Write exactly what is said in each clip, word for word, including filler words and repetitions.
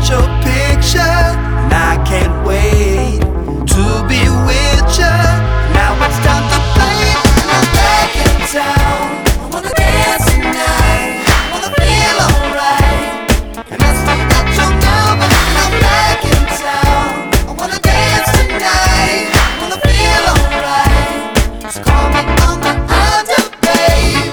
at your picture, and I can't wait to be with you. Now it's time to play, and I'm back in town. I wanna dance tonight, I wanna feel alright, and I still got your number, and I'm back in town. I wanna dance tonight, I wanna feel alright, so call me on the other, babe.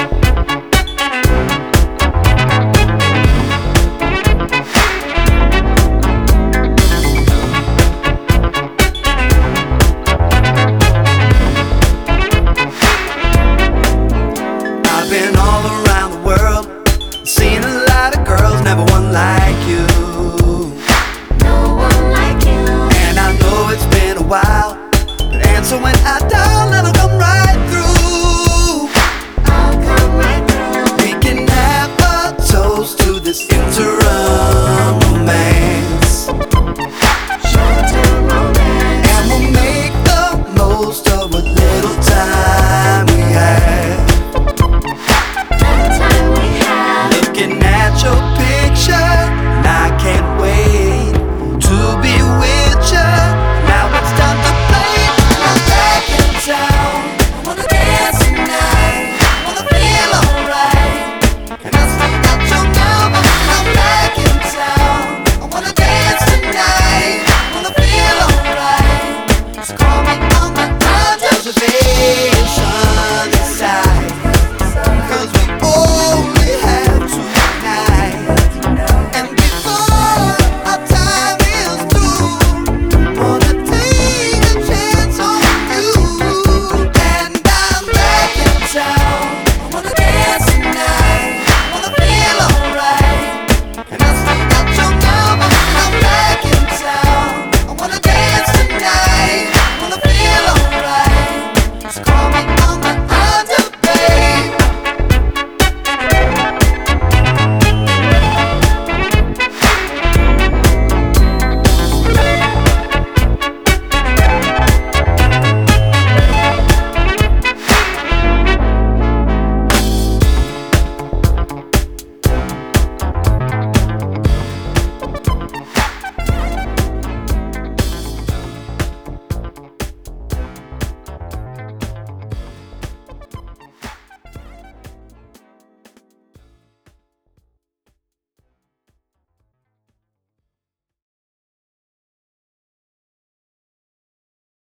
I've been all around the world, seen a lot of girls, never one like you. No one like you. And I know it's been a while, but answer when I dial and I'll come right through. I'll come right through. We can have a toast to this interim romance, Short-term romance. and we'll make the most of what little time we have. The time we have. Looking at your